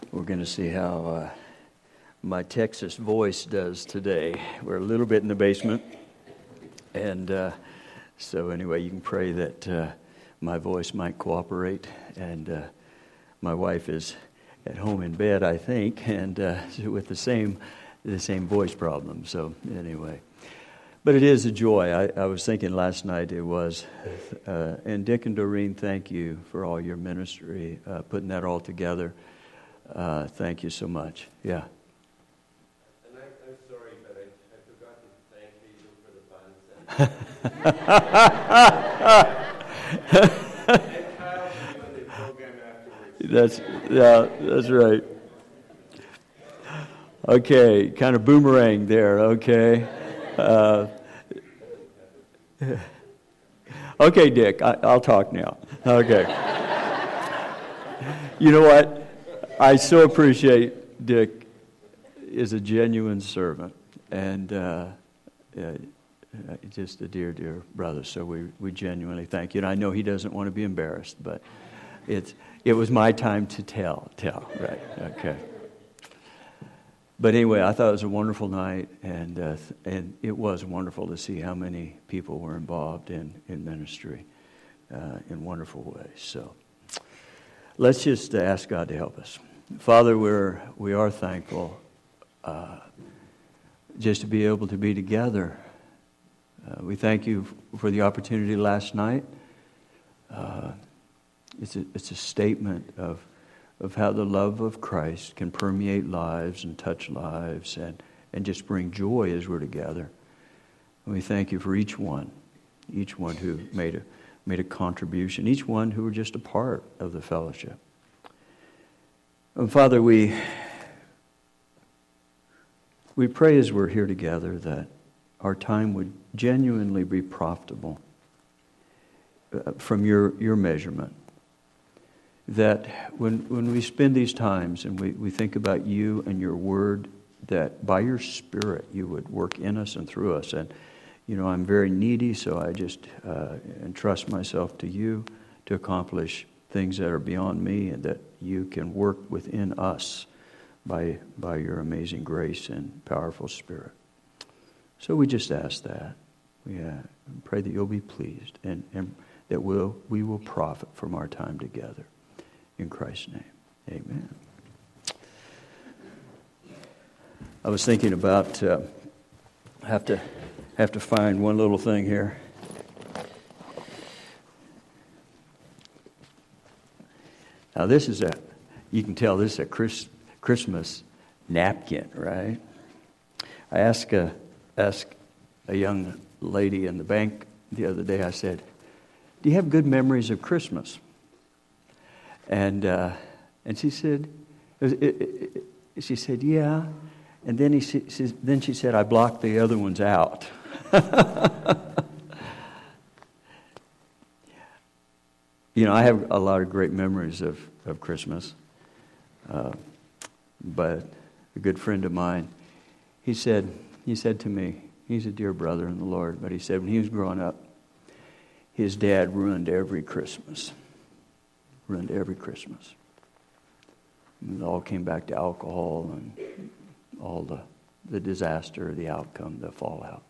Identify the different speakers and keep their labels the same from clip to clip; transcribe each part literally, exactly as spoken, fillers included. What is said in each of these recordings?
Speaker 1: We're going to see how uh, my Texas voice does today. We're a little bit in the basement, and uh, so anyway, you can pray that uh, my voice might cooperate. And uh, my wife is at home in bed, I think, and uh, with the same the same voice problem. So anyway, but it is a joy. I, I was thinking last night it was, uh, and Dick and Doreen, thank you for all your ministry, uh, putting that all together. Uh, thank you so much. Yeah.
Speaker 2: And I, I'm sorry, but I, I forgot to thank you for the buns. And Kyle for doing the program afterwards.
Speaker 1: That's yeah, that's right. Okay, kind of boomerang there. Okay. Uh, okay, Dick. I, I'll talk now. Okay. You know what? I so appreciate Dick is a genuine servant and uh, uh, just a dear, dear brother. So we, we genuinely thank you. And I know he doesn't want to be embarrassed, but it's it was my time to tell. Tell, right? Okay. But anyway, I thought it was a wonderful night, and uh, and it was wonderful to see how many people were involved in, in ministry uh, in wonderful ways. So let's just ask God to help us. Father, we're, we are thankful uh, just to be able to be together. Uh, we thank you for the opportunity last night. Uh, it's a, it's a statement of, of how the love of Christ can permeate lives and touch lives and, and just bring joy as we're together. And we thank you for each one, each one who made a, made a contribution, each one who were just a part of the fellowship. And Father, we we pray as we're here together that our time would genuinely be profitable uh, from your, your measurement. That when when we spend these times and we, we think about you and your word, that by your Spirit you would work in us and through us. And, you know, I'm very needy, so I just uh, entrust myself to you to accomplish things that are beyond me, and that you can work within us by by your amazing grace and powerful Spirit. So we just ask that. We uh, pray that you'll be pleased, and, and that we'll, we will profit from our time together. In Christ's name, amen. I was thinking about, uh, have to have to find one little thing here. Now this is a, you can tell this is a Chris, Christmas napkin, right? I asked a, asked a young lady in the bank the other day, I said, do you have good memories of Christmas? And uh, and she said, it, it, it, she said, yeah. And then he she, she, then she said, I blocked the other ones out. You know, I have a lot of great memories of, of Christmas. Uh, but a good friend of mine, he said, he said to me, he's a dear brother in the Lord, but he said when he was growing up, his dad ruined every Christmas. Ruined every Christmas. And it all came back to alcohol and all the, the disaster, the outcome, the fallout.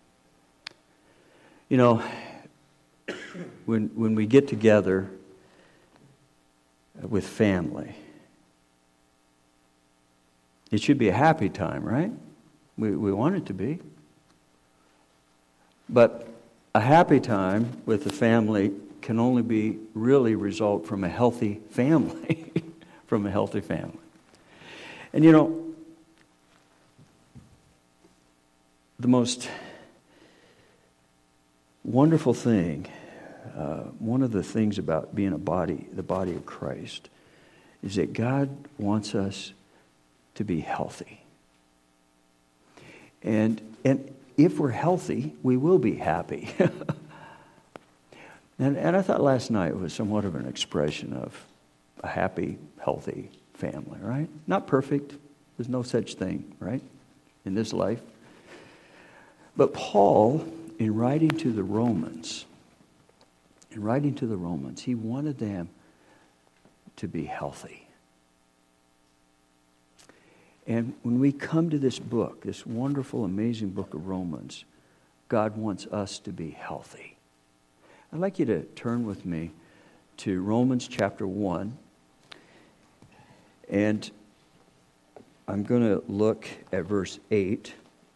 Speaker 1: You know, When when we get together with family, it should be a happy time, right? We we want it to be. But a happy time with the family can only be really result from a healthy family, from a healthy family. And you know, the most wonderful thing, Uh, one of the things about being a body, the body of Christ, is that God wants us to be healthy. And and if we're healthy, we will be happy. and, and I thought last night was somewhat of an expression of a happy, healthy family, right? Not perfect. There's no such thing, right, in this life. But Paul, in writing to the Romans, In writing to the Romans, he wanted them to be healthy. And when we come to this book, this wonderful, amazing book of Romans, God wants us to be healthy. I'd like you to turn with me to Romans chapter one. And I'm going to look at verse eight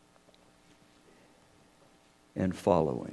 Speaker 1: and following.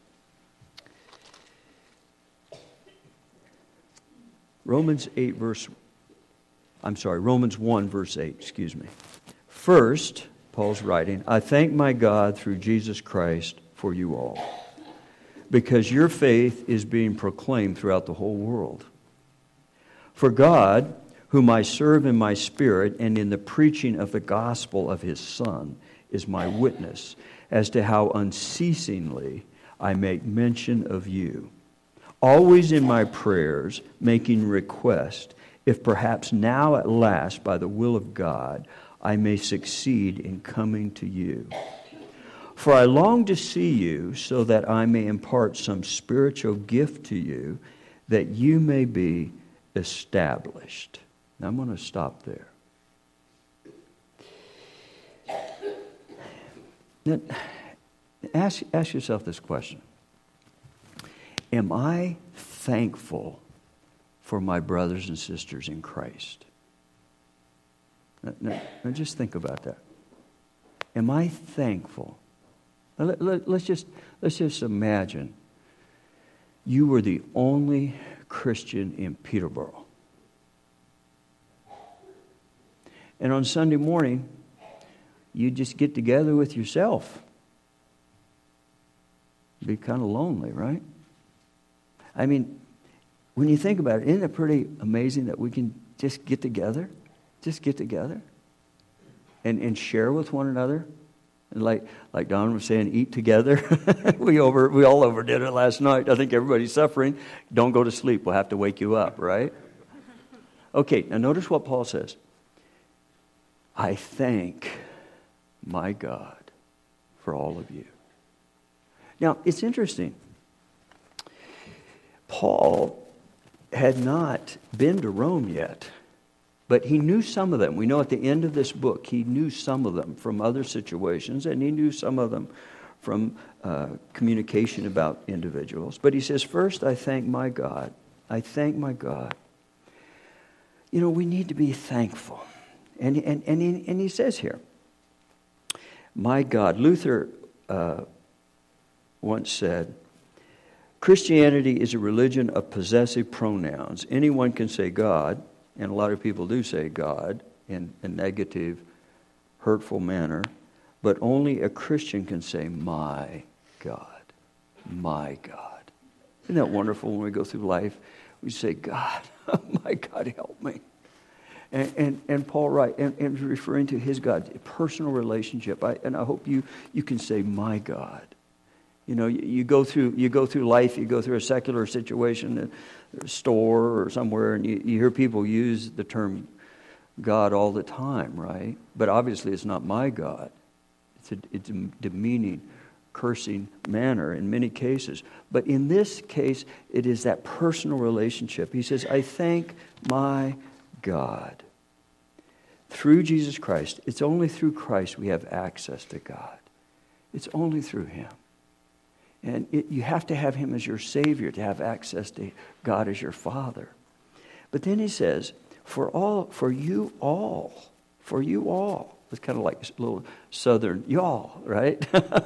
Speaker 1: Romans eight verse I'm sorry, Romans one, verse eight, excuse me. First, Paul's writing, I thank my God through Jesus Christ for you all, because your faith is being proclaimed throughout the whole world. For God, whom I serve in my spirit and in the preaching of the gospel of his Son, is my witness as to how unceasingly I make mention of you, always in my prayers, making request, if perhaps now at last, by the will of God, I may succeed in coming to you. For I long to see you so that I may impart some spiritual gift to you, that you may be established. Now I'm going to stop there. Now, ask, ask yourself this question. Am I thankful for my brothers and sisters in Christ? Now, now, now just think about that. Am I thankful? Now, let, let, let's just let's just imagine you were the only Christian in Peterborough. And on Sunday morning, you just get together with yourself. It'd be kind of lonely, right? I mean, when you think about it, isn't it pretty amazing that we can just get together? Just get together and, and share with one another? And like like Don was saying, eat together. we over we all overdid it last night. I think everybody's suffering. Don't go to sleep. We'll have to wake you up, right? Okay, now notice what Paul says. I thank my God for all of you. Now, it's interesting. Paul had not been to Rome yet, but he knew some of them. We know at the end of this book, he knew some of them from other situations, and he knew some of them from uh, communication about individuals. But he says, first, I thank my God. I thank my God. You know, we need to be thankful. And, and, and, he, and he says here, my God. Luther uh, once said, Christianity is a religion of possessive pronouns. Anyone can say God, and a lot of people do say God in a negative, hurtful manner, but only a Christian can say, my God, my God. Isn't that wonderful when we go through life? We say, God, my God, help me. And, and, and Paul writes, and, and referring to his God, a personal relationship. I, and I hope you, you can say, my God. You know, you, you go through you go through life, you go through a secular situation, a store or somewhere, and you, you hear people use the term God all the time, right? But obviously it's not my God. It's a, it's a demeaning, cursing manner in many cases. But in this case, it is that personal relationship. He says, I thank my God. Through Jesus Christ. It's only through Christ we have access to God. It's only through Him. And it, you have to have Him as your Savior to have access to God as your Father. But then he says, for all, for you all, for you all. It's kind of like a little southern y'all, right?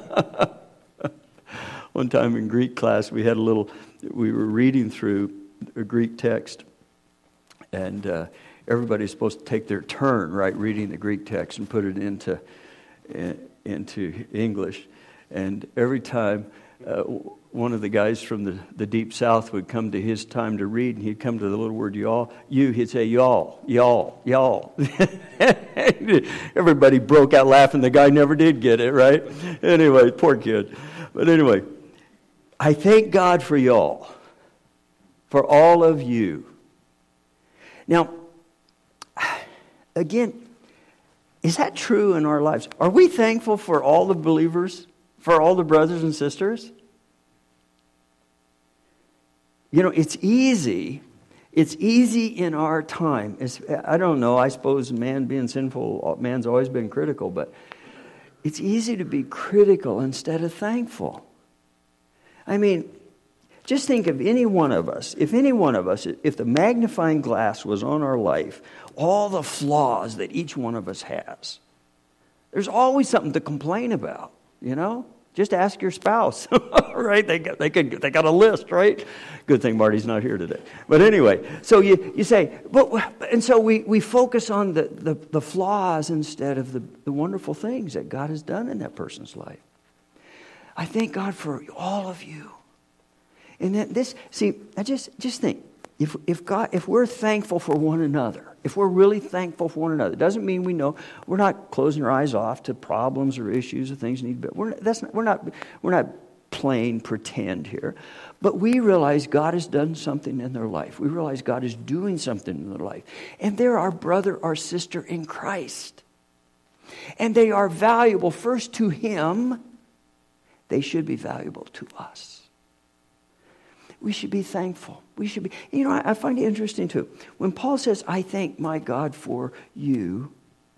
Speaker 1: One time in Greek class, we had a little, we were reading through a Greek text, and uh, everybody's supposed to take their turn, right, reading the Greek text and put it into, uh, into English. And every time, Uh, one of the guys from the, the deep south would come to his time to read, and he'd come to the little word y'all. You, he'd say y'all, y'all, y'all. Everybody broke out laughing. The guy never did get it, right? Anyway, poor kid. But anyway, I thank God for y'all, for all of you. Now, again, is that true in our lives? Are we thankful for all the believers? For all the brothers and sisters? You know, it's easy, it's easy in our time. It's, I don't know, I suppose man being sinful, man's always been critical, but it's easy to be critical instead of thankful. I mean, just think of any one of us. If any one of us, if the magnifying glass was on our life, all the flaws that each one of us has, there's always something to complain about, you know? Just ask your spouse, right? They got, they could, they got a list, right? Good thing Marty's not here today. But anyway, so you, you say, but and so we, we focus on the, the, the flaws instead of the, the wonderful things that God has done in that person's life. I thank God for all of you. And that this, see, I just just think, if if God, if we're thankful for one another, if we're really thankful for one another, it doesn't mean we know we're not closing our eyes off to problems or issues or things need to be. We're that's not, we're not we're not playing pretend here, but we realize God has done something in their life. We realize God is doing something in their life, and they're our brother or sister in Christ, and they are valuable first to Him. They should be valuable to us. We should be thankful. We should be, you know, I, I find it interesting too. When Paul says, I thank my God for you,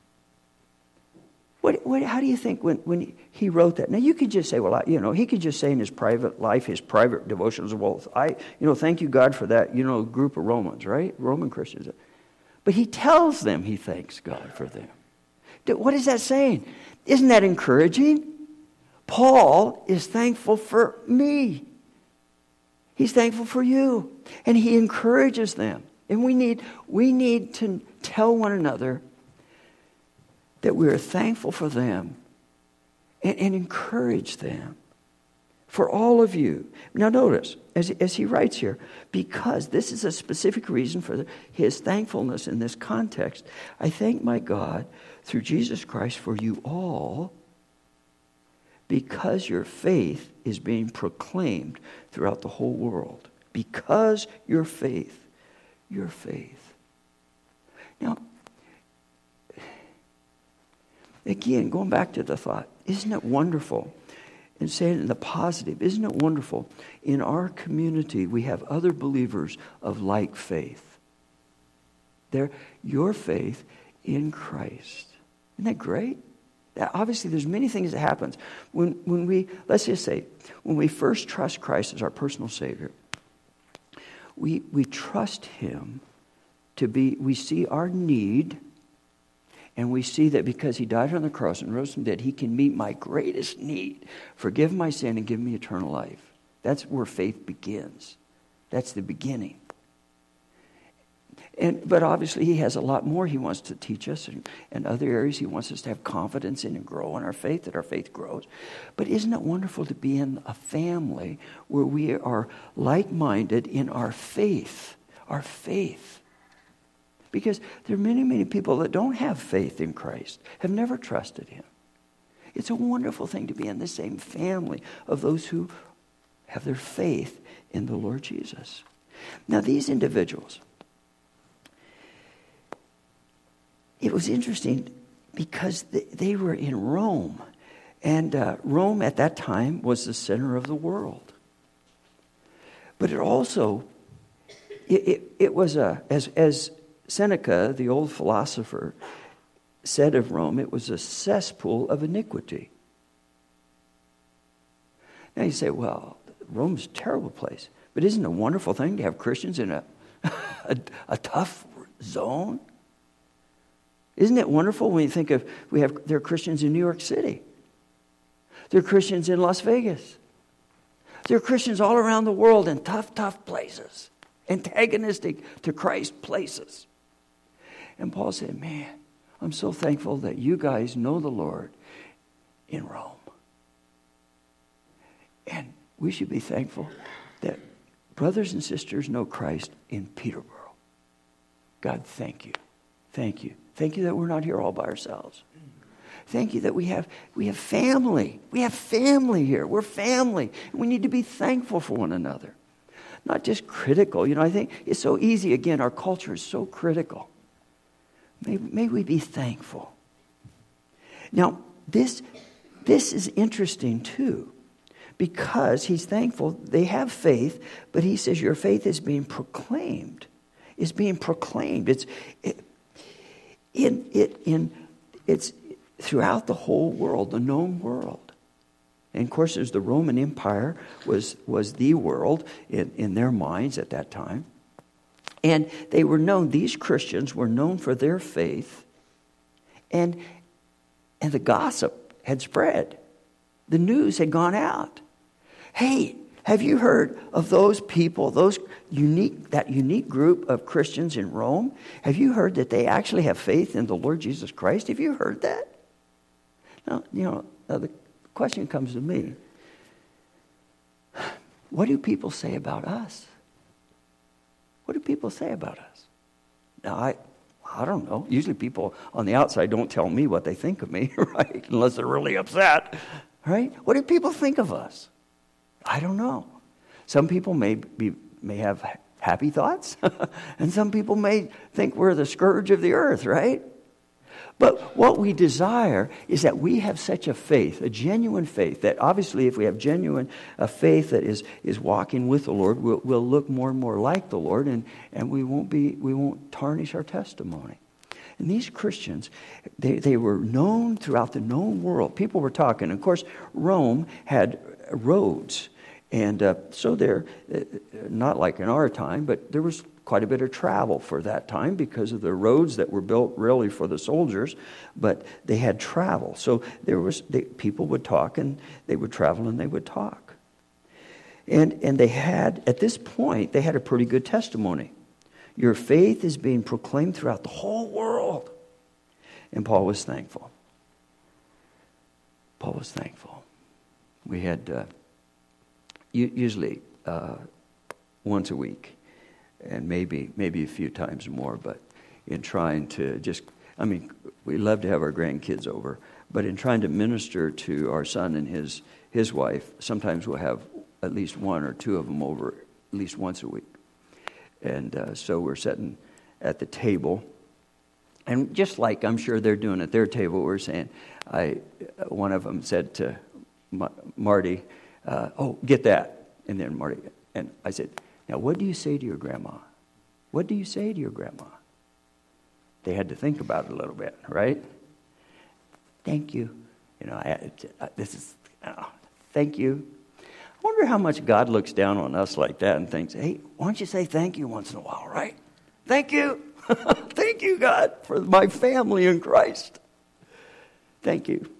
Speaker 1: what, what, how do you think when, when he wrote that? Now, you could just say, well, I, you know, he could just say in his private life, his private devotions, well, I, you know, thank you, God, for that, you know, group of Romans, right? Roman Christians. But he tells them he thanks God for them. What is that saying? Isn't that encouraging? Paul is thankful for me. He's thankful for you. And he encourages them. And we need, we need to tell one another that we are thankful for them and, and encourage them. For all of you. Now notice, as, as he writes here, because this is a specific reason for the, his thankfulness in this context, I thank my God through Jesus Christ for you all, because your faith is being proclaimed throughout the whole world. Because your faith, your faith. Now, again, going back to the thought, isn't it wonderful? And saying it in the positive, isn't it wonderful? In our community, we have other believers of like faith. They're your faith in Christ. Isn't that great? Obviously, there's many things that happens when when we, let's just say, when we first trust Christ as our personal Savior, we we trust Him to be, we see our need, and we see that because He died on the cross and rose from the dead, He can meet my greatest need, forgive my sin and give me eternal life. That's where faith begins. That's the beginning. And, but obviously he has a lot more he wants to teach us, and, and other areas he wants us to have confidence in and grow in our faith, that our faith grows. But isn't it wonderful to be in a family where we are like-minded in our faith, our faith? Because there are many, many people that don't have faith in Christ, have never trusted Him. It's a wonderful thing to be in the same family of those who have their faith in the Lord Jesus. Now these individuals, it was interesting because they were in Rome. And uh, Rome at that time was the center of the world. But it also, it, it, it was a, as, as Seneca, the old philosopher, said of Rome, it was a cesspool of iniquity. Now you say, well, Rome's a terrible place. But isn't it a wonderful thing to have Christians in a, a, a tough zone? Isn't it wonderful when you think of, we have, there are Christians in New York City. There are Christians in Las Vegas. There are Christians all around the world in tough, tough places. Antagonistic to Christ places. And Paul said, man, I'm so thankful that you guys know the Lord in Rome. And we should be thankful that brothers and sisters know Christ in Peterborough. God, thank you. Thank you. Thank you that we're not here all by ourselves. Thank you that we have we have family. We have family here. We're family. We need to be thankful for one another. Not just critical. You know, I think it's so easy. Again, our culture is so critical. May, may we be thankful. Now, this, this is interesting too, because he's thankful. They have faith, but he says your faith is being proclaimed.
Speaker 3: is being proclaimed. It's it, in it in it's throughout the whole world, the known world. And of course, there's the Roman Empire was was the world in, in their minds at that time. And they were known, these Christians were known for their faith. And, and the gossip had spread. The news had gone out. Hey, have you heard of those people, those unique, that unique group of Christians in Rome? Have you heard that they actually have faith in the Lord Jesus Christ? Have you heard that? Now, you know, uh, the question comes to me. What do people say about us? What do people say about us? Now, I I don't know. Usually people on the outside don't tell me what they think of me, right? Unless they're really upset, right? What do people think of us? I don't know. Some people may be may have happy thoughts, and some people may think we're the scourge of the earth, right? But what we desire is that we have such a faith, a genuine faith, that obviously if we have genuine a faith that is, is walking with the Lord, we'll, we'll look more and more like the Lord, and, and we won't be we won't tarnish our testimony. And these Christians, they, they were known throughout the known world. People were talking. Of course, Rome had roads. And uh, so they're uh, not like in our time, but there was quite a bit of travel for that time because of the roads that were built really for the soldiers, but they had travel. So there was they, people would talk, and they would travel, and they would talk. And and they had, at this point, they had a pretty good testimony. Your faith is being proclaimed throughout the whole world. And Paul was thankful. Paul was thankful. We had uh, usually uh, once a week, and maybe maybe a few times more, but in trying to just, I mean, we love to have our grandkids over, but in trying to minister to our son and his his wife, sometimes we'll have at least one or two of them over at least once a week. And uh, so we're sitting at the table, and just like I'm sure they're doing at their table, we're saying, I one of them said to Ma- Marty, uh, oh, get that. And then Marty, and I said, now, what do you say to your grandma? What do you say to your grandma? They had to think about it a little bit, right? Thank you. You know, I, I, this is, oh, thank you. I wonder how much God looks down on us like that and thinks, hey, why don't you say thank you once in a while, right? Thank you. Thank you, God, for my family in Christ. Thank you.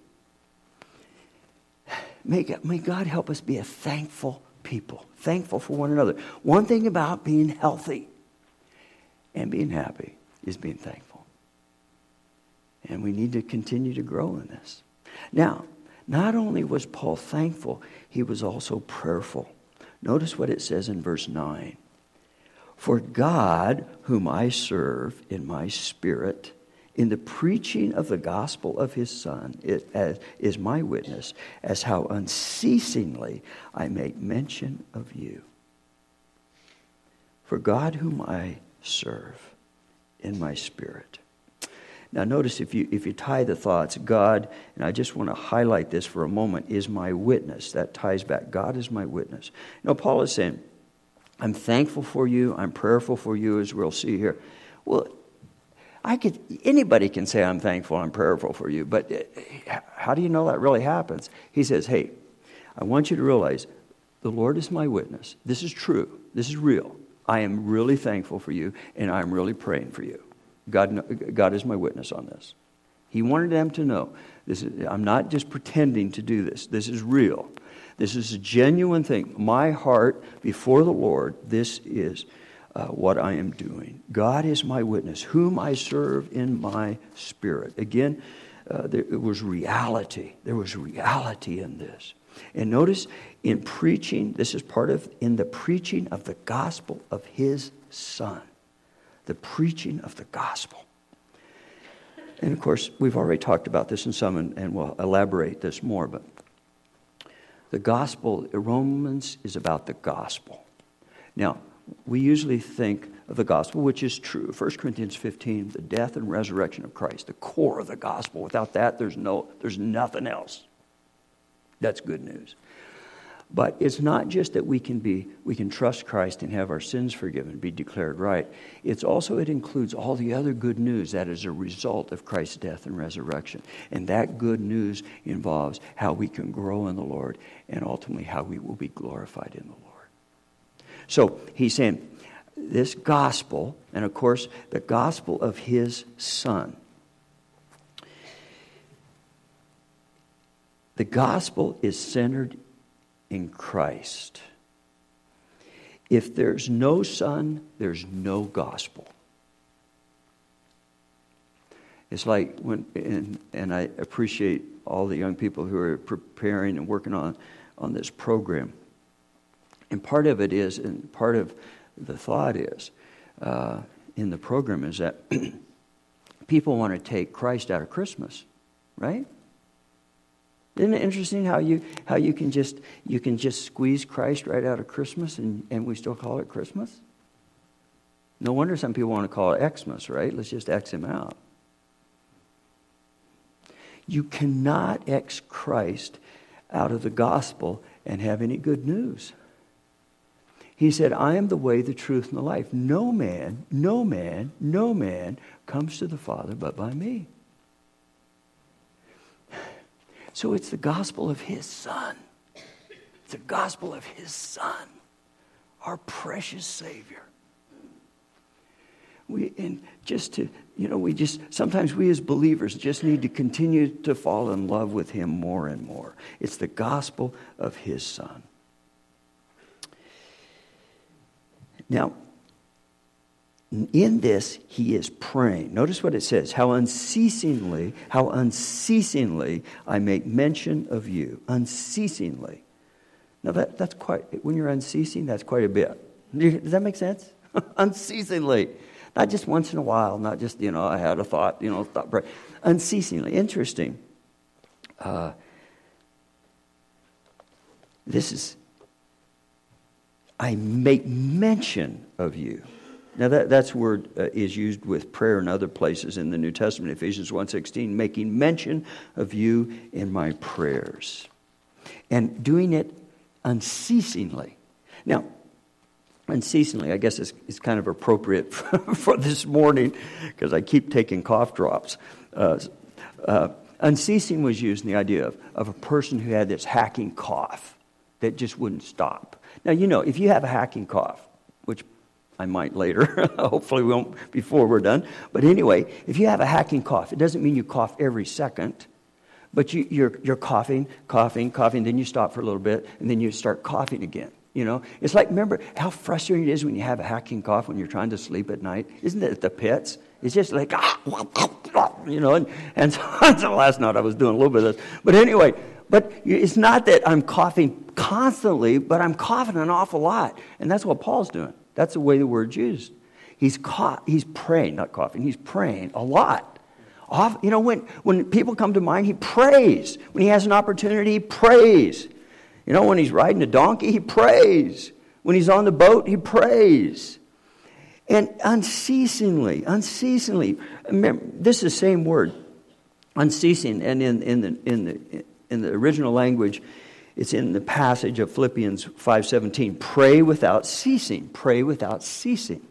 Speaker 3: May God, may God help us be a thankful people, thankful for one another. One thing about being healthy and being happy is being thankful. And we need to continue to grow in this. Now, not only was Paul thankful, he was also prayerful. Notice what it says in verse nine. For God, whom I serve in my spirit, in the preaching of the gospel of his Son, it as, is my witness, as how unceasingly I make mention of you. For God whom I serve in my spirit. Now notice if you if you tie the thoughts, God, and I just want to highlight this for a moment, is my witness. That ties back. God is my witness. Now Paul is saying, I'm thankful for you, I'm prayerful for you, as we'll see here. Well, I could, anybody can say I'm thankful, I'm prayerful for you, but how do you know that really happens? He says, hey, I want you to realize the Lord is my witness. This is true. This is real. I am really thankful for you, and I'm really praying for you. God, God is my witness on this. He wanted them to know, this is, I'm not just pretending to do this. This is real. This is a genuine thing. My heart before the Lord, this is Uh, what I am doing. God is my witness, whom I serve in my spirit. Again, uh, there it was reality. There was reality in this. And notice, in preaching, this is part of, in the preaching of the gospel of his Son. The preaching of the gospel. And of course, we've already talked about this in some, and, and we'll elaborate this more, but the gospel, Romans is about the gospel. Now, we usually think of the gospel, which is true. First Corinthians fifteen, the death and resurrection of Christ, the core of the gospel. Without that, there's no, there's nothing else. That's good news. But it's not just that we can be, we can trust Christ and have our sins forgiven, be declared right. It's also, it includes all the other good news that is a result of Christ's death and resurrection. And that good news involves how we can grow in the Lord and ultimately how we will be glorified in the Lord. So he's saying this gospel, and of course the gospel of his Son. The gospel is centered in Christ. If there's no Son, there's no gospel. It's like when, and, and I appreciate all the young people who are preparing and working on, on this program. And part of it is, and part of the thought is, uh, in the program is that people want to take Christ out of Christmas, right? Isn't it interesting how you how you can just you can just squeeze Christ right out of Christmas and, and we still call it Christmas? No wonder some people want to call it Xmas, right? Let's just X him out. You cannot X Christ out of the gospel and have any good news. He said, I am the way, the truth, and the life. No man, no man, no man comes to the Father but by me. So it's the gospel of his Son. It's the gospel of his Son, our precious Savior. We and just to, you know, we just, sometimes we as believers just need to continue to fall in love with him more and more. It's the gospel of his Son. Now, in this, he is praying. Notice what it says. How unceasingly, how unceasingly I make mention of you. Unceasingly. Now, that, that's quite, when you're unceasing, that's quite a bit. Does that make sense? Unceasingly. Not just once in a while. Not just, you know, I had a thought, you know, thought, pray. Unceasingly. Interesting. Uh, this is, I make mention of you. Now that that's word uh, is used with prayer in other places in the New Testament, Ephesians one sixteen, making mention of you in my prayers. And doing it unceasingly. Now, unceasingly, I guess is, is kind of appropriate for, for this morning because I keep taking cough drops. Uh, uh, unceasing was used in the idea of, of a person who had this hacking cough that just wouldn't stop. Now, you know, if you have a hacking cough, which I might later. Hopefully we won't before we're done. But anyway, if you have a hacking cough, it doesn't mean you cough every second. But you, you're, you're coughing, coughing, coughing. Then you stop for a little bit. And then you start coughing again. You know, it's like, remember how frustrating it is when you have a hacking cough when you're trying to sleep at night? Isn't it at the pits? It's just like, you know. And, and so last night I was doing a little bit of this. But anyway, but it's not that I'm coughing constantly, but I'm coughing an awful lot. And that's what Paul's doing. That's the way the word's used. He's caught, he's praying, not coughing. He's praying a lot. Off, you know, when, when people come to mind, he prays. When he has an opportunity, he prays. You know, when he's riding a donkey, he prays. When he's on the boat, he prays. And unceasingly, unceasingly. Remember, this is the same word, unceasing. And in, in, the, in, the, in the original language, it's in the passage of Philippians five seventeen. Pray without ceasing. Pray without ceasing.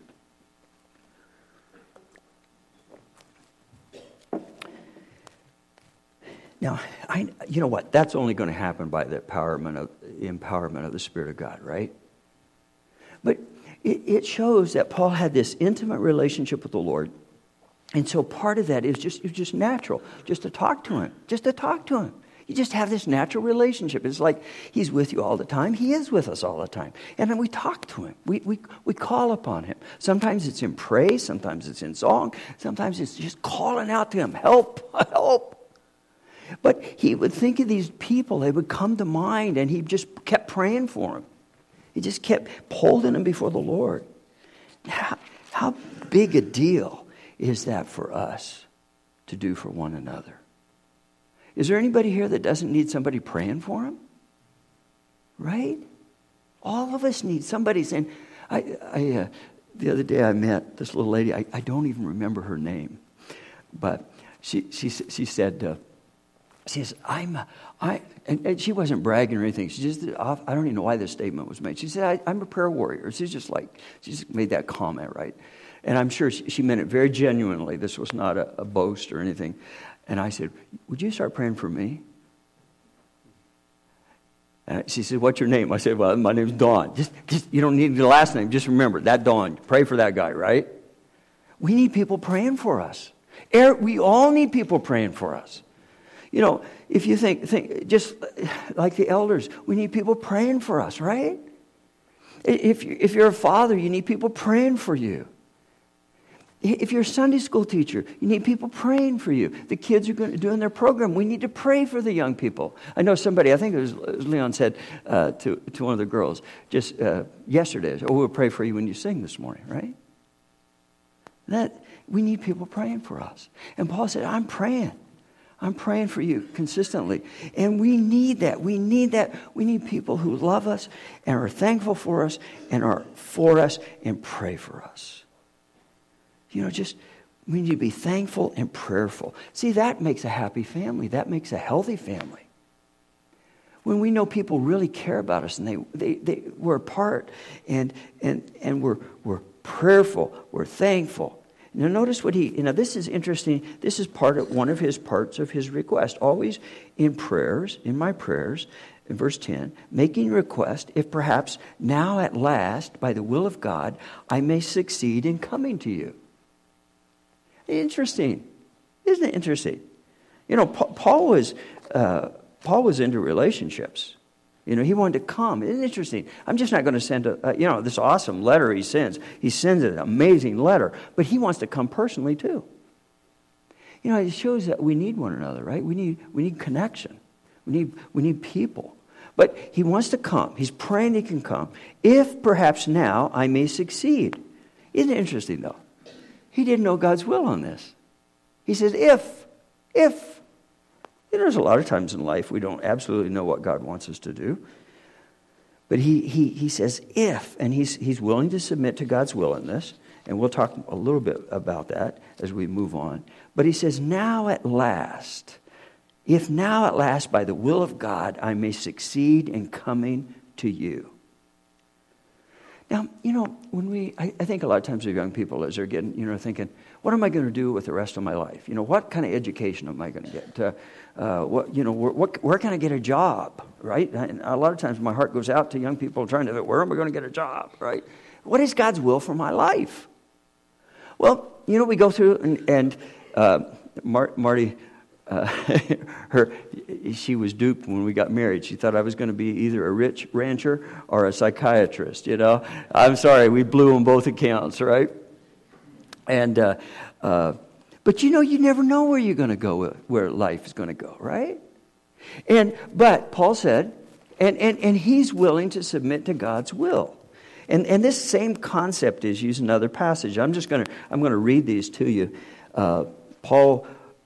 Speaker 3: Now, I, you know what? That's only going to happen by the empowerment of, empowerment of the Spirit of God, right? But it, it shows that Paul had this intimate relationship with the Lord. And so part of that is just, it's just natural, just to talk to him, just to talk to him. You just have this natural relationship. It's like he's with you all the time. He is with us all the time. And then we talk to him. We, we, we call upon him. Sometimes it's in praise. Sometimes it's in song. Sometimes it's just calling out to him, help, help. But he would think of these people. They would come to mind, and he just kept praying for them. He just kept holding them before the Lord. How, how big a deal is that for us to do for one another? Is there anybody here that doesn't need somebody praying for him? Right? All of us need somebody saying, I, I uh, the other day I met this little lady. I, I don't even remember her name. But she she, she said, uh, She says, I'm, a, I, and, and she wasn't bragging or anything. She just, I don't even know why this statement was made. She said, I, I'm a prayer warrior. She's just like, she just made that comment, right? And I'm sure she, she meant it very genuinely. This was not a, a boast or anything. And I said, would you start praying for me? And she said, what's your name? I said, well, my name's Dawn. Just, just, you don't need the last name. Just remember, that Dawn. Pray for that guy, right? We need people praying for us. We all need people praying for us. You know, if you think, think just like the elders, we need people praying for us, right? If, you, if you're a father, you need people praying for you. If you're a Sunday school teacher, you need people praying for you. The kids are going to doing their program. We need to pray for the young people. I know somebody, I think it was, it was Leon said uh, to, to one of the girls just uh, yesterday, oh, we'll pray for you when you sing this morning, right? That we need people praying for us. And Paul said, I'm praying. I'm praying for you consistently. And we need that. We need that. We need people who love us and are thankful for us and are for us and pray for us. You know, just we need to be thankful and prayerful. See, that makes a happy family. That makes a healthy family. When we know people really care about us and they, they, they we're apart and and and we're we're prayerful, we're thankful. Now notice what he, you know, this is interesting. This is part of one of his parts of his request. Always in prayers, in my prayers, in verse ten, making request, if perhaps now at last, by the will of God, I may succeed in coming to you. Interesting. Isn't it interesting? You know, Paul was, uh, Paul was into relationships. You know, he wanted to come. Isn't it interesting? I'm just not going to send a, uh, you know, this awesome letter he sends. He sends an amazing letter, but he wants to come personally too. You know, it shows that we need one another, right? We need we need connection. We need we need people. But he wants to come. He's praying he can come. If perhaps now I may succeed. Isn't it interesting though? He didn't know God's will on this. He says, if, if. You know, there's a lot of times in life we don't absolutely know what God wants us to do. But he he he says if, and he's he's willing to submit to God's will in this. And we'll talk a little bit about that as we move on. But he says, now at last, if now at last by the will of God I may succeed in coming to you. Now, you know, when we, I, I think a lot of times of young people as they're getting, you know, thinking, what am I going to do with the rest of my life? You know, what kind of education am I going to get? Uh, uh, what, you know, where, what, where can I get a job, right? And a lot of times my heart goes out to young people trying to, where am I going to get a job, right? What is God's will for my life? Well, you know, we go through, and, and uh, Mar- Marty, uh, her, she was duped when we got married. She thought I was going to be either a rich rancher or a psychiatrist, you know. I'm sorry, we blew on both accounts, right? And, uh, uh, but you know, you never know where you're going to go, where life is going to go, right? And, but Paul said, and, and, and he's willing to submit to God's will. And, and this same concept is used in another passage. I'm just going to, I'm going to read these to you. Uh, Paul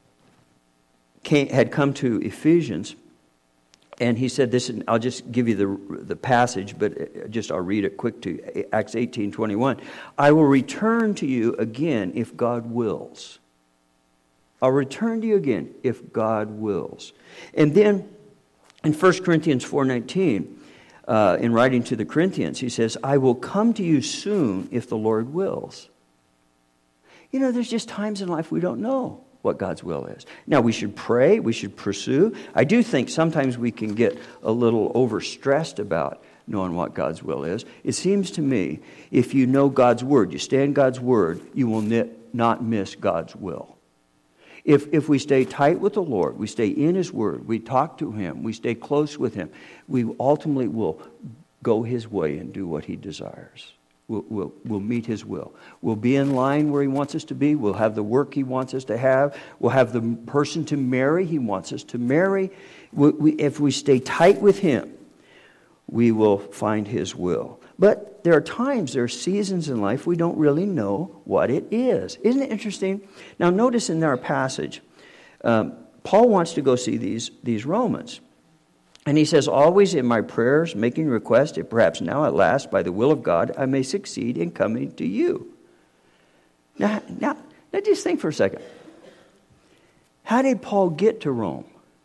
Speaker 3: came, had come to Ephesians, and he said this, and I'll just give you the the passage, but just I'll read it quick to you. Acts eighteen twenty-one. I will return to you again if God wills. I'll return to you again if God wills. And then in First Corinthians four nineteen, uh, in writing to the Corinthians, he says, I will come to you soon if the Lord wills. You know, there's just times in life we don't know what God's will is. Now, we should pray, we should pursue. I do think sometimes we can get a little overstressed about knowing what God's will is. It seems to me, if you know God's word, you stay in God's word, you will not miss God's will. If if we stay tight with the Lord, we stay in His word, we talk to Him, we stay close with Him, we ultimately will go His way and do what He desires. We'll, we'll, we'll meet His will. We'll be in line where He wants us to be. We'll have the work He wants us to have. We'll have the person to marry He wants us to marry. We, we, if we stay tight with Him, we will find His will. But there are times, there are seasons in life we don't really know what it is. Isn't it interesting? Now notice in our passage, um, Paul wants to go see these, these Romans. And he says, always in my prayers, making request, if perhaps now at last, by the will of God, I may succeed in coming to you. Now, now, now just think for a second. How did Paul get to Rome?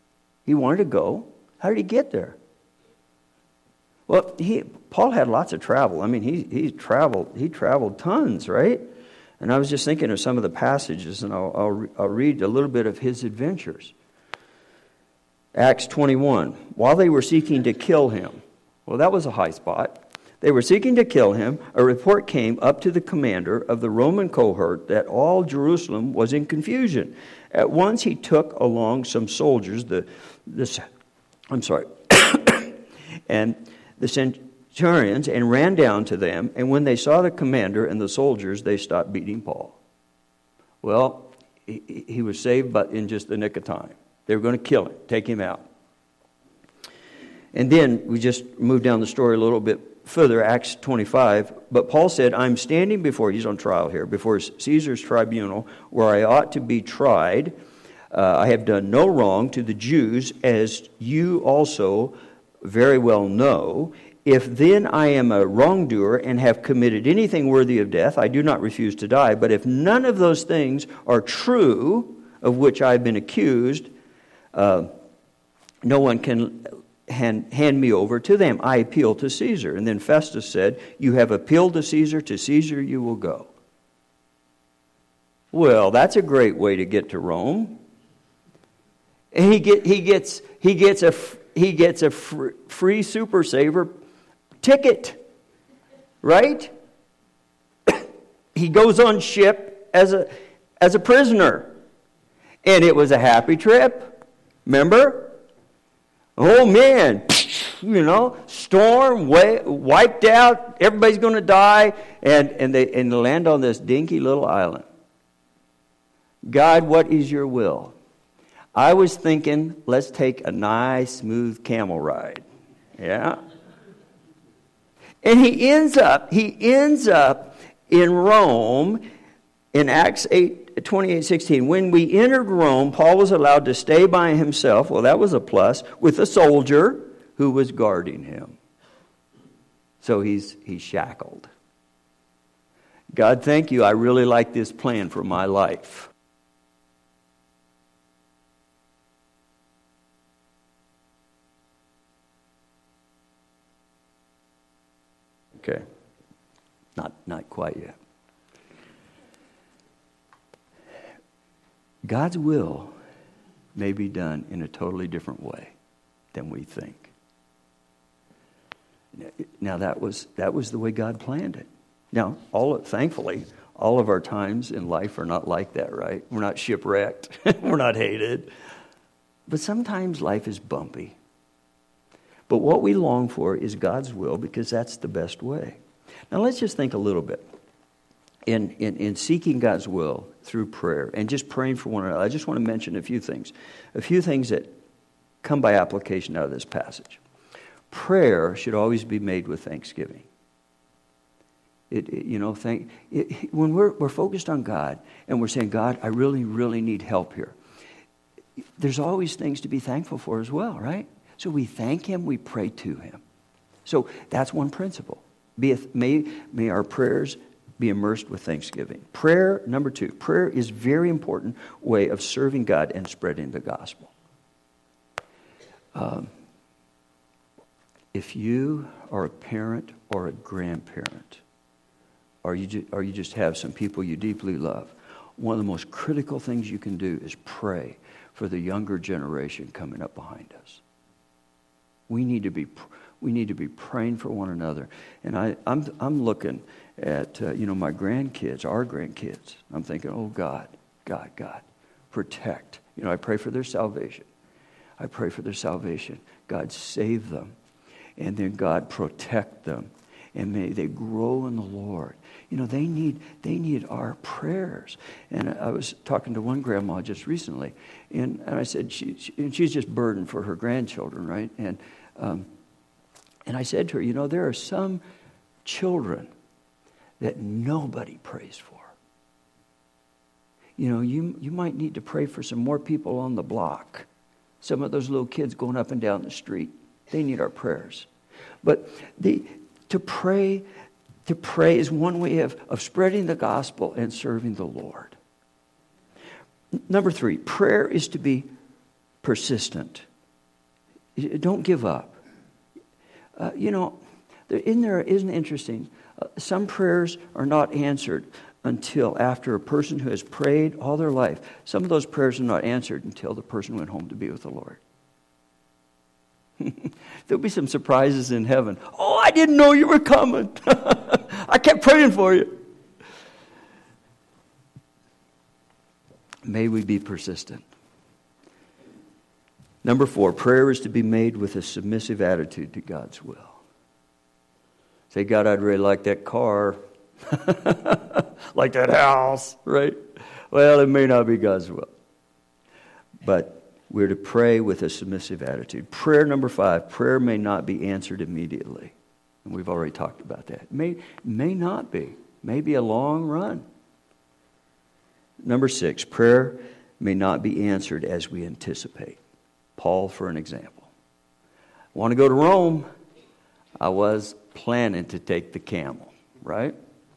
Speaker 3: He wanted to go. How did he get there? Well, he Paul had lots of travel. I mean, he he traveled he traveled tons, right? And I was just thinking of some of the passages, and I'll I'll, I'll read a little bit of his adventures. Acts twenty-one. While they were seeking to kill him, well, that was a high spot. They were seeking to kill him. A report came up to the commander of the Roman cohort that all Jerusalem was in confusion. At once he took along some soldiers, the, the I'm sorry, and the centurions, and ran down to them. And when they saw the commander and the soldiers, they stopped beating Paul. Well, he, he was saved, but in just the nick of time. They were going to kill him, take him out. And then we just moved down the story a little bit further, Acts twenty-five. But Paul said, I'm standing before, he's on trial here, before Caesar's tribunal, where I ought to be tried. Uh, I have done no wrong to the Jews, as you also very well know. If then I am a wrongdoer and have committed anything worthy of death, I do not refuse to die. But if none of those things are true, of which I have been accused, uh, no one can hand, hand me over to them. I appeal to Caesar. And then Festus said, you have appealed to Caesar, to Caesar you will go. Well, that's a great way to get to Rome. And he get he gets he gets a he gets a free, free Super Saver ticket, right? He goes on ship as a as a prisoner, and it was a happy trip. Remember? Oh man, you know, storm, way, wiped out. Everybody's going to die, and and they and they land on this dinky little island. God, what is your will? I was thinking, let's take a nice, smooth camel ride. Yeah. And he ends up, he ends up in Rome in Acts eight, twenty-eight, sixteen. When we entered Rome, Paul was allowed to stay by himself. Well, that was a plus, with a soldier who was guarding him. So he's he's shackled. God, thank you. I really like this plan for my life. Okay, not not quite yet. God's will may be done in a totally different way than we think. Now that was that was the way God planned it. Now, all thankfully, all of our times in life are not like that, right? We're not shipwrecked, we're not hated, but sometimes life is bumpy. But what we long for is God's will, because that's the best way. Now let's just think a little bit. In, in, in seeking God's will through prayer and just praying for one another, I just want to mention a few things. A few things that come by application out of this passage. Prayer should always be made with thanksgiving. It, it, you know, thank, it, when we're, we're focused on God and we're saying, God, I really, really need help here. There's always things to be thankful for as well, right? So we thank Him, we pray to Him. So that's one principle. Be a, may, may our prayers be immersed with thanksgiving. Prayer, number two, prayer is a very important way of serving God and spreading the gospel. Um, if you are a parent or a grandparent, or you, ju- or you just have some people you deeply love, one of the most critical things you can do is pray for the younger generation coming up behind us. We need to be we need to be praying for one another. And I, I'm I'm looking at uh, you know my grandkids, our grandkids. I'm thinking, oh God, God, God, protect. You know, I pray for their salvation. I pray for their salvation. God, save them, and then God, protect them, and may they grow in the Lord. You know, they need they need our prayers. And I was talking to one grandma just recently, and, and I said she, she and she's just burdened for her grandchildren, right? And um, and I said to her, you know, there are some children that nobody prays for. You know, you you might need to pray for some more people on the block. Some of those little kids going up and down the street, they need our prayers. But the to pray. To pray is one way of, of spreading the gospel and serving the Lord. Number three, prayer is to be persistent. Don't give up. Uh, you know, there, isn't there, isn't it interesting? Uh, some prayers are not answered until after a person who has prayed all their life. Some of those prayers are not answered until the person went home to be with the Lord. There'll be some surprises in heaven. Oh, I didn't know you were coming. I kept praying for you. May we be persistent. Number four, prayer is to be made with a submissive attitude to God's will. Say, God, I'd really like that car. Like that house, right? Well, it may not be God's will. But we're to pray with a submissive attitude. Prayer number five, prayer may not be answered immediately. And we've already talked about that. It may, may not be. May be a long run. Number six, prayer may not be answered as we anticipate. Paul, for an example. I want to go to Rome. I was planning to take the camel, right?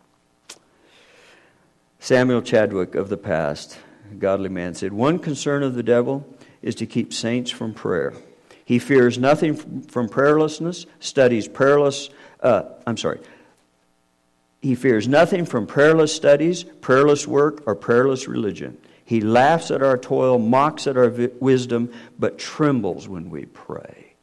Speaker 3: Samuel Chadwick of the past, a godly man, said, one concern of the devil is to keep saints from prayer. He fears nothing from prayerlessness, studies prayerless, uh, I'm sorry. He fears nothing from prayerless studies, prayerless work, or prayerless religion. He laughs at our toil, mocks at our vi- wisdom, but trembles when we pray.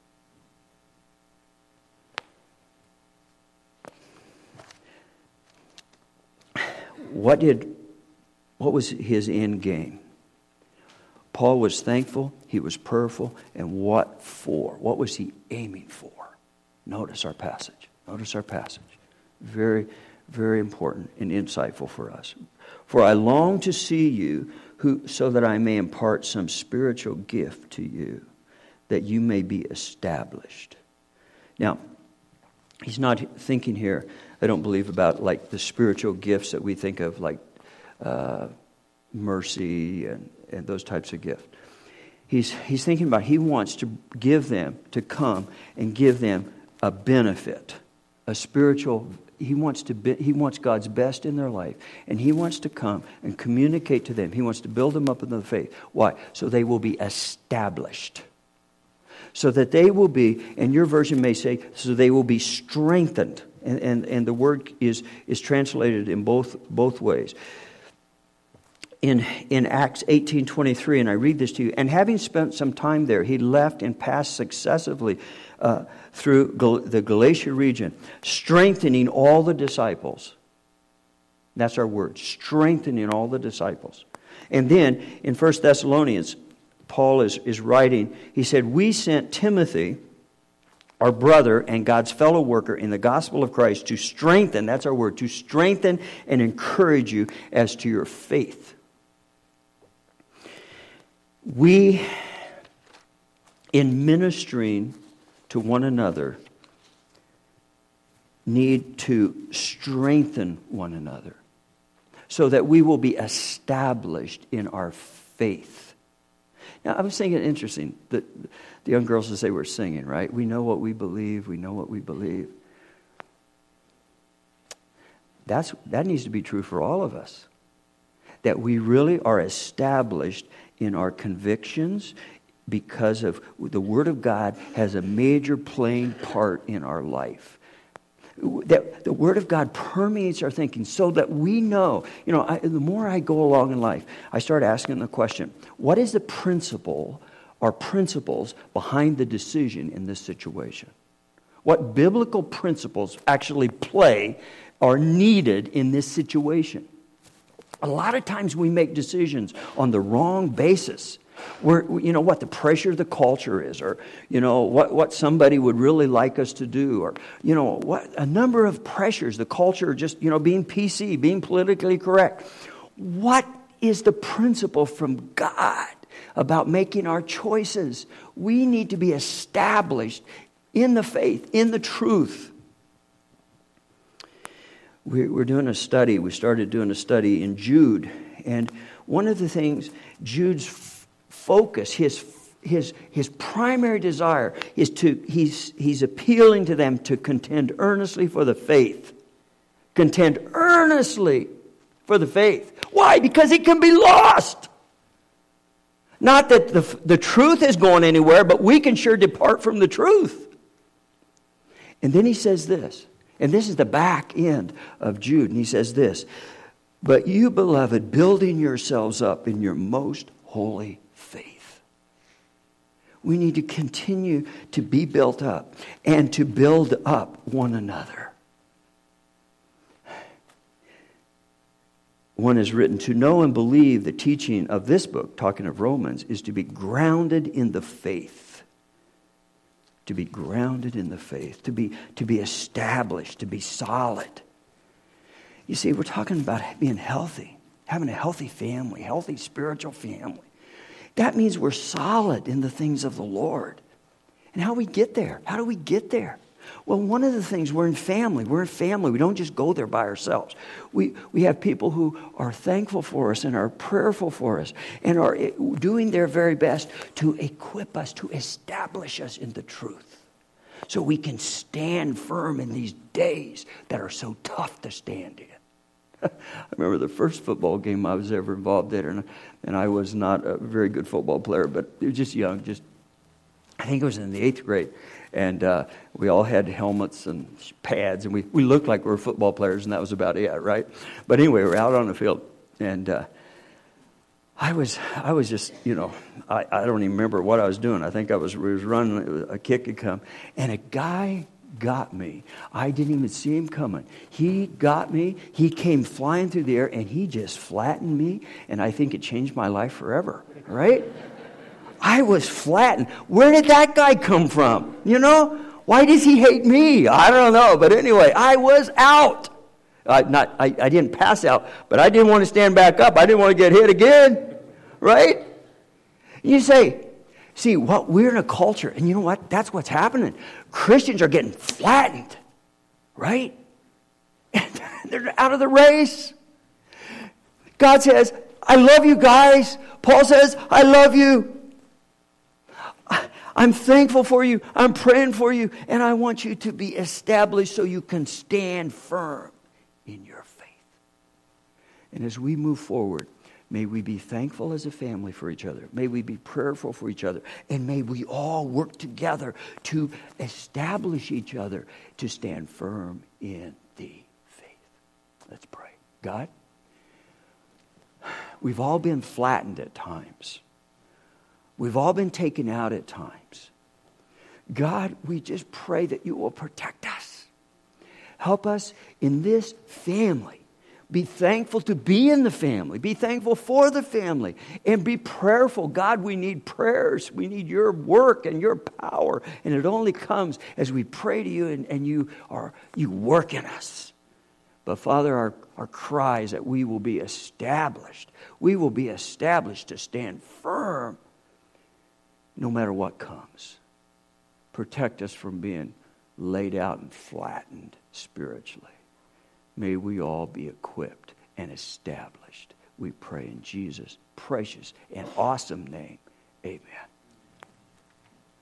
Speaker 3: What did, what was his end game? Paul was thankful, he was prayerful, and what for? What was he aiming for? Notice our passage. Notice our passage. Very, very important and insightful for us. For I long to see you, who, so that I may impart some spiritual gift to you, that you may be established. Now, he's not thinking here, I don't believe, about like the spiritual gifts that we think of, like uh, mercy and, and those types of gifts. He's, he's thinking about, he wants to give them, to come and give them a benefit, a spiritual. He wants to be, he wants God's best in their life, and he wants to come and communicate to them. He wants to build them up in the faith. Why? So they will be established. So that they will be, and your version may say, so they will be strengthened. And, and, and the word is, is translated in both, both ways. In, in Acts eighteen twenty-three, and I read this to you, and having spent some time there, he left and passed successively uh, through Gal- the Galatia region, strengthening all the disciples. That's our word, strengthening all the disciples. And then in First Thessalonians, Paul is, is writing, he said, we sent Timothy, our brother and God's fellow worker in the gospel of Christ, to strengthen, that's our word, to strengthen and encourage you as to your faith. We, in ministering to one another, need to strengthen one another so that we will be established in our faith. Now, I was thinking, interesting, that the young girls, as they were singing, right? We know what we believe, we know what we believe. That's, that needs to be true for all of us. That we really are established in our convictions because of the Word of God has a major playing part in our life. That the Word of God permeates our thinking so that we know, you know, I, the more I go along in life, I start asking the question, what is the principle or principles behind the decision in this situation? What biblical principles actually play are needed in this situation? A lot of times we make decisions on the wrong basis. Where, you know, what the pressure of the culture is, or, you know, what, what somebody would really like us to do, or, you know, what a number of pressures, the culture just, you know, being P C, being politically correct. What is the principle from God about making our choices? We need to be established in the faith, in the truth. We're doing a study, we started doing a study in Jude, and one of the things, Jude's focus, his his his primary desire is to he's he's appealing to them to contend earnestly for the faith. Contend earnestly for the faith. Why? Because it can be lost. Not that the, the truth is going anywhere, but we can sure depart from the truth. And then he says this, and this is the back end of Jude, and he says this, but you, beloved, building yourselves up in your most holy faith. We need to continue to be built up and to build up one another. One is written, to know and believe the teaching of this book, talking of Romans, is to be grounded in the faith. To be grounded in the faith, to be, to be established, to be solid. You see, we're talking about being healthy, having a healthy family, healthy spiritual family. That means we're solid in the things of the Lord. And how do we get there? How do we get there? Well, one of the things, we're in family. We're in family. We don't just go there by ourselves. We, we have people who are thankful for us and are prayerful for us and are doing their very best to equip us, to establish us in the truth so we can stand firm in these days that are so tough to stand in. I remember the first football game I was ever involved in, and, and I was not a very good football player, but it was just young, just I think it was in the eighth grade. And uh, we all had helmets and pads, and we, we looked like we were football players, and that was about it, right? But anyway, we were out on the field, and uh, I was I was just, you know, I, I don't even remember what I was doing. I think I was, was running, a kick had come, and a guy got me. I didn't even see him coming. He got me. He came flying through the air, and he just flattened me, and I think it changed my life forever, right? I was flattened. Where did that guy come from? You know? Why does he hate me? I don't know. But anyway, I was out. Uh, not, I, I didn't pass out, but I didn't want to stand back up. I didn't want to get hit again. Right? You say, see, what we're in a culture, and you know what? That's what's happening. Christians are getting flattened. Right? They're out of the race. God says, I love you guys. Paul says, I love you. I'm thankful for you. I'm praying for you. And I want you to be established so you can stand firm in your faith. And as we move forward, may we be thankful as a family for each other. May we be prayerful for each other. And may we all work together to establish each other to stand firm in the faith. Let's pray. God, we've all been flattened at times. We've all been taken out at times. God, we just pray that you will protect us. Help us in this family. Be thankful to be in the family. Be thankful for the family. And be prayerful. God, we need prayers. We need your work and your power. And it only comes as we pray to you and, and you are you work in us. But Father, our, our cry is that we will be established. We will be established to stand firm no matter what comes. Protect us from being laid out and flattened spiritually. May we all be equipped and established. We pray in Jesus' precious and awesome name. Amen.